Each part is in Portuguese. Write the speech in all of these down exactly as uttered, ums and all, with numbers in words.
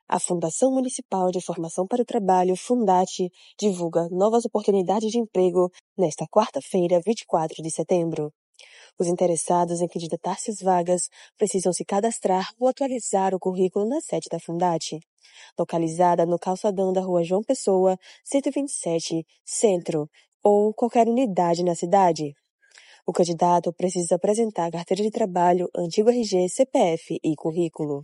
A Fundação Municipal de Formação para o Trabalho, Fundate, divulga novas oportunidades de emprego nesta quarta-feira, vinte e quatro de setembro. Os interessados em candidatar-se às vagas precisam se cadastrar ou atualizar o currículo na sede da Fundate, localizada no calçadão da Rua João Pessoa, cento e vinte e sete, Centro, ou qualquer unidade na cidade. O candidato precisa apresentar carteira de trabalho, antigo R G, C P F e currículo.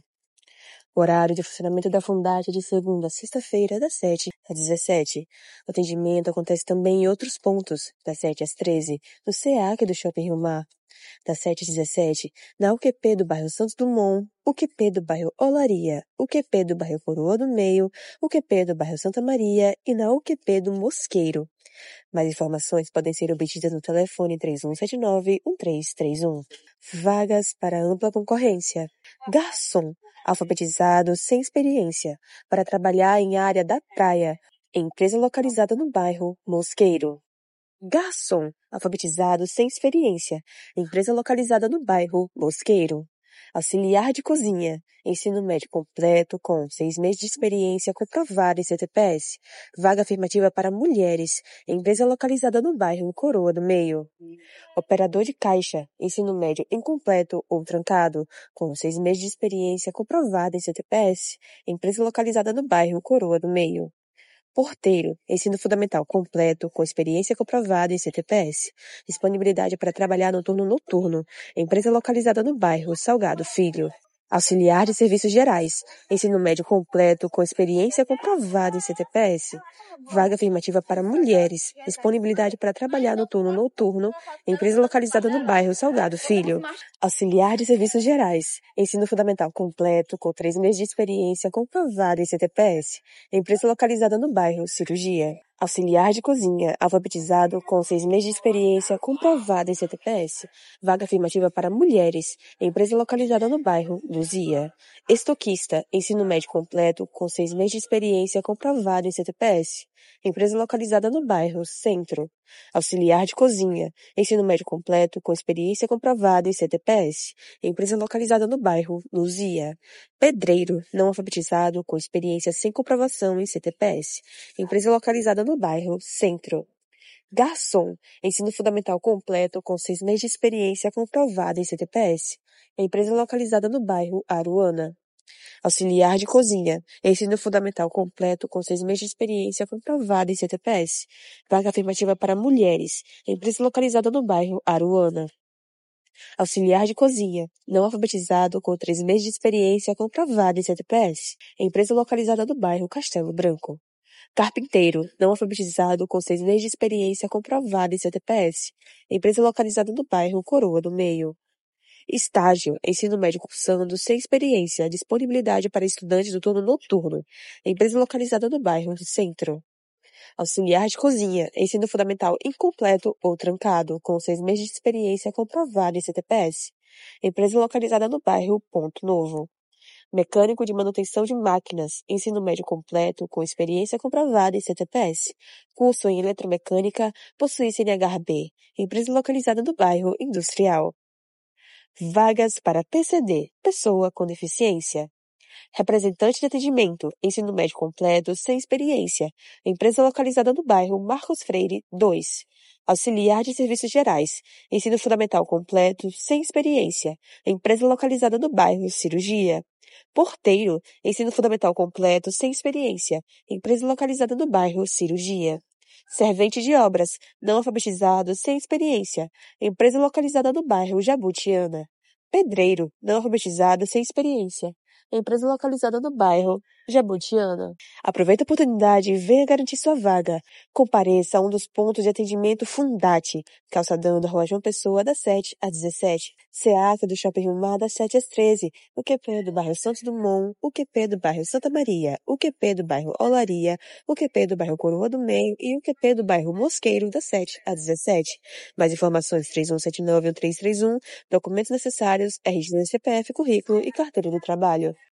O horário de funcionamento da Fundate é de segunda a sexta-feira, das sete às dezessete. O atendimento acontece também em outros pontos, das sete às treze, no SEAC do Shopping Rio Mar, das sete às dezessete, na U Q P do bairro Santos Dumont, U Q P do bairro Olaria, U Q P do bairro Coroa do Meio, U Q P do bairro Santa Maria e na U Q P do Mosqueiro. Mais informações podem ser obtidas no telefone três um sete nove, um três três um. Vagas para ampla concorrência. Garçom, alfabetizado sem experiência, para trabalhar em área da praia, empresa localizada no bairro Mosqueiro. Garçom, alfabetizado sem experiência, empresa localizada no bairro Mosqueiro. Auxiliar de cozinha, ensino médio completo com seis meses de experiência comprovada em C T P S. Vaga afirmativa para mulheres, empresa localizada no bairro Coroa do Meio. Operador de caixa, ensino médio incompleto ou trancado, com seis meses de experiência comprovada em C T P S, empresa localizada no bairro Coroa do Meio. Porteiro, ensino fundamental completo, com experiência comprovada em C T P S. Disponibilidade para trabalhar no turno noturno, empresa localizada no bairro Salgado Filho. Auxiliar de serviços gerais, ensino médio completo, com experiência comprovada em C T P S. Vaga afirmativa para mulheres, disponibilidade para trabalhar no turno noturno, empresa localizada no bairro Salgado Filho. Auxiliar de serviços gerais, ensino fundamental completo, com três meses de experiência comprovada em C T P S. Empresa localizada no bairro Cirurgia. Auxiliar de cozinha, alfabetizado, com seis meses de experiência comprovada em C T P S. Vaga afirmativa para mulheres, empresa localizada no bairro Luzia. Estoquista, ensino médio completo, com seis meses de experiência comprovada em C T P S. Empresa localizada no bairro Centro. Auxiliar de cozinha, ensino médio completo, com experiência comprovada em C T P S. Empresa localizada no bairro Luzia. Pedreiro, não alfabetizado, com experiência sem comprovação em C T P S. Empresa localizada no bairro Centro. Garçom, ensino fundamental completo, com seis meses de experiência comprovada em C T P S. Empresa localizada no bairro Aruana. Auxiliar de cozinha, ensino fundamental completo, com seis meses de experiência comprovada em C T P S. Vaga afirmativa para mulheres, empresa localizada no bairro Aruana. Auxiliar de cozinha, não alfabetizado, com três meses de experiência comprovada em C T P S. Empresa localizada no bairro Castelo Branco. Carpinteiro, não alfabetizado, com seis meses de experiência comprovada em C T P S. Empresa localizada no bairro Coroa do Meio. Estágio, ensino médio cursando, sem experiência, disponibilidade para estudantes do turno noturno. Empresa localizada no bairro Centro. Auxiliar de cozinha, ensino fundamental incompleto ou trancado, com seis meses de experiência comprovada em C T P S. Empresa localizada no bairro Ponto Novo. Mecânico de manutenção de máquinas, ensino médio completo, com experiência comprovada em C T P S. Curso em eletromecânica, possui C N H B. Empresa localizada no bairro Industrial. Vagas para P C D, pessoa com deficiência. Representante de atendimento, ensino médio completo, sem experiência. Empresa localizada no bairro Marcos Freire dois. Auxiliar de serviços gerais, ensino fundamental completo, sem experiência. Empresa localizada no bairro Cirurgia. Porteiro, ensino fundamental completo, sem experiência. Empresa localizada no bairro Cirurgia. Servente de obras, não alfabetizado, sem experiência. Empresa localizada no bairro Jabutiana. Pedreiro, não alfabetizado, sem experiência. Empresa localizada no bairro Jabutiana. Aproveite a oportunidade e venha garantir sua vaga. Compareça a um dos pontos de atendimento Fundate, calçadão da Rua João Pessoa, das sete às dezessete. SEAC do Shopping Rio Mar, das sete às treze. U Q P do bairro Santos Dumont, U Q P do bairro Santa Maria, U Q P do bairro Olaria, U Q P do bairro Coroa do Meio e U Q P do bairro Mosqueiro, das sete às dezessete. Mais informações três um sete nove, um três três um, documentos necessários, R G, C P F, currículo e carteira de trabalho.